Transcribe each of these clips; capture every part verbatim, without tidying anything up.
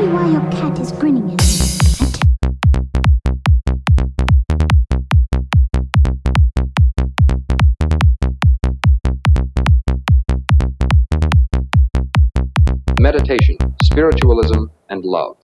me why your cat is grinning at me. Meditation, spiritualism, and love.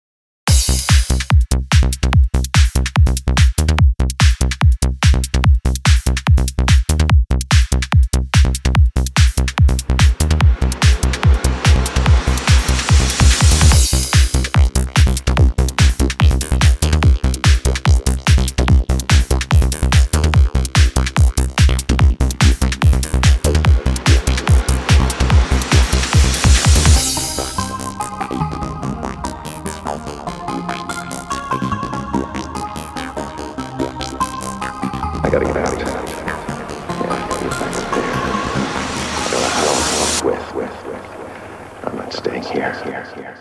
I gotta get out of here. Yeah, I don't know how long with, with, with. I'm not staying here, here, here.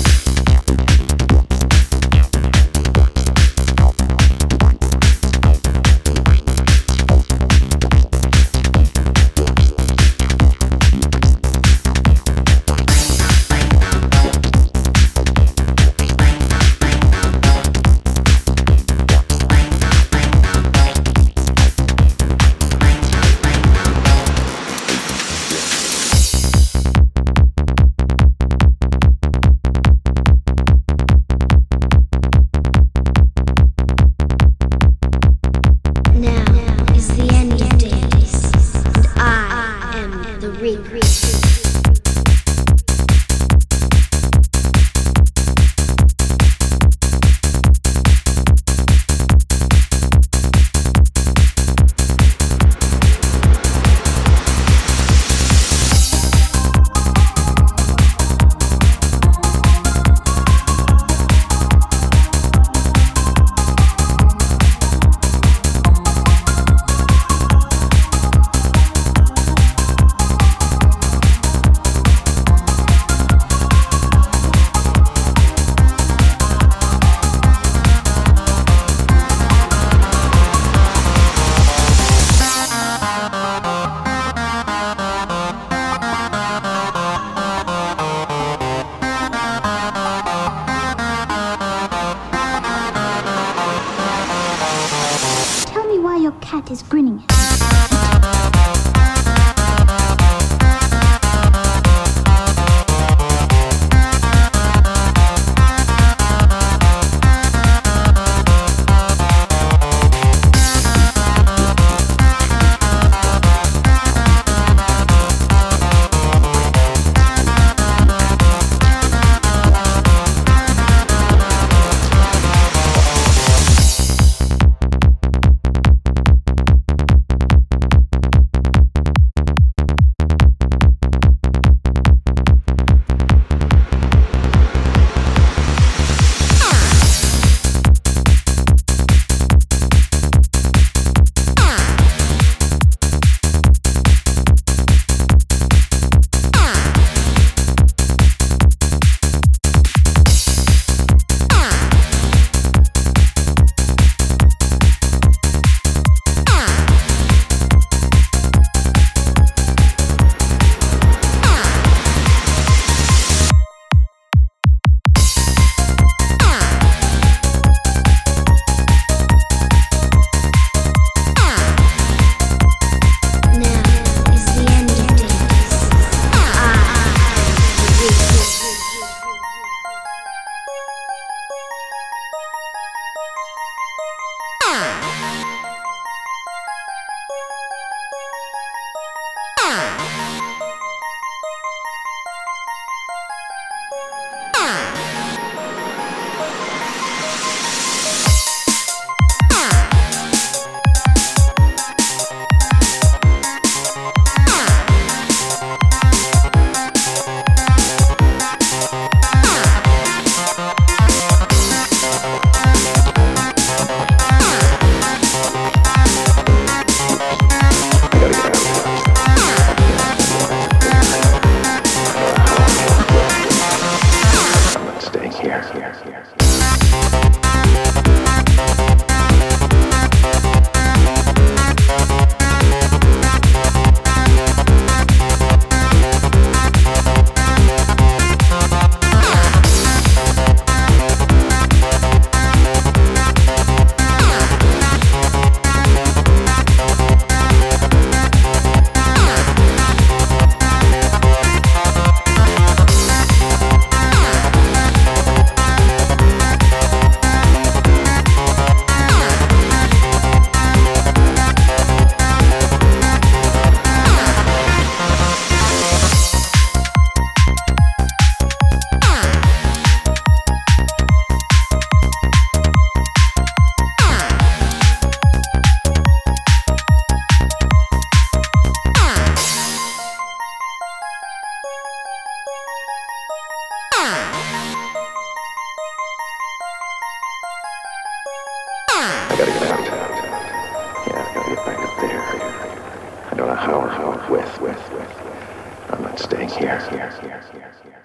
Your cat is grinning at me. gotta get out. Yeah, I gotta get back up there. I don't know how or how, with, with, with. I'm not staying here. here, here, here, here.